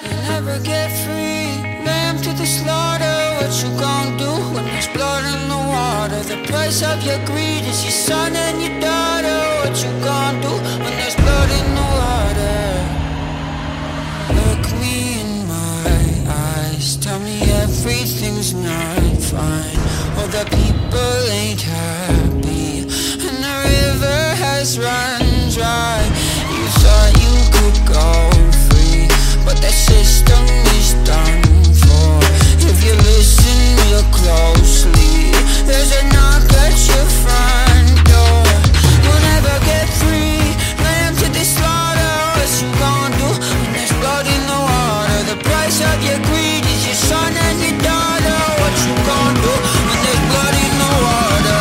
You'll never get free. Lamb to the slaughter. What you gon' do when there's blood in the water? The price of your greed is your son and your daughter. What you gon' do when there's blood in the water? Look me in my eyes, tell me everything's not fine. All the people ain't happy, and the river has run dry. You thought you could go free, but that system is done for. If you listen real closely, there's a knock at your front door. You'll never get free. Lamb to the slaughter. What you gon' do when there's blood in the water? The price of your greed is your son and your daughter. What you gon' do when there's blood in the water?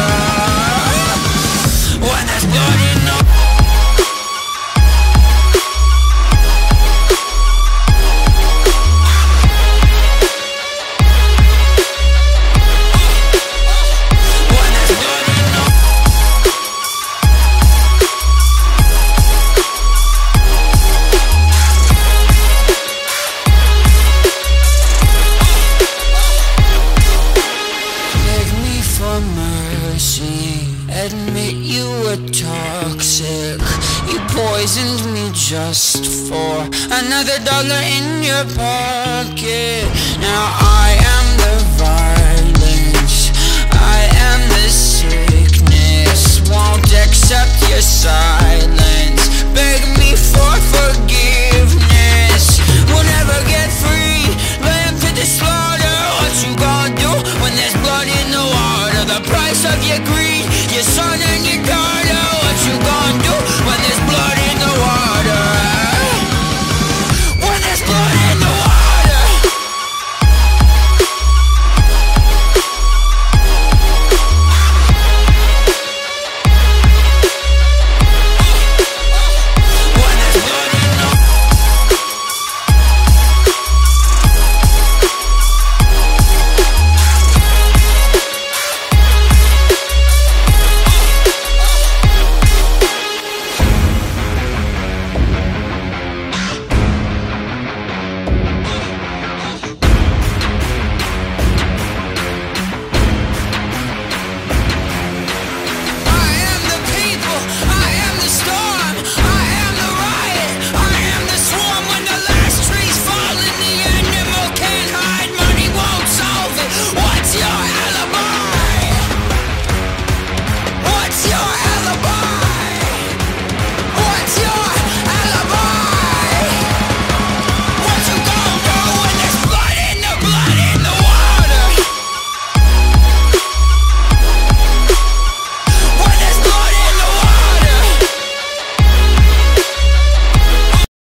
When there's blood in the admit you were toxic. You poisoned me just for another dollar in your pocket. Now I am the violence, I am the sickness. Won't accept your silence. Beg me for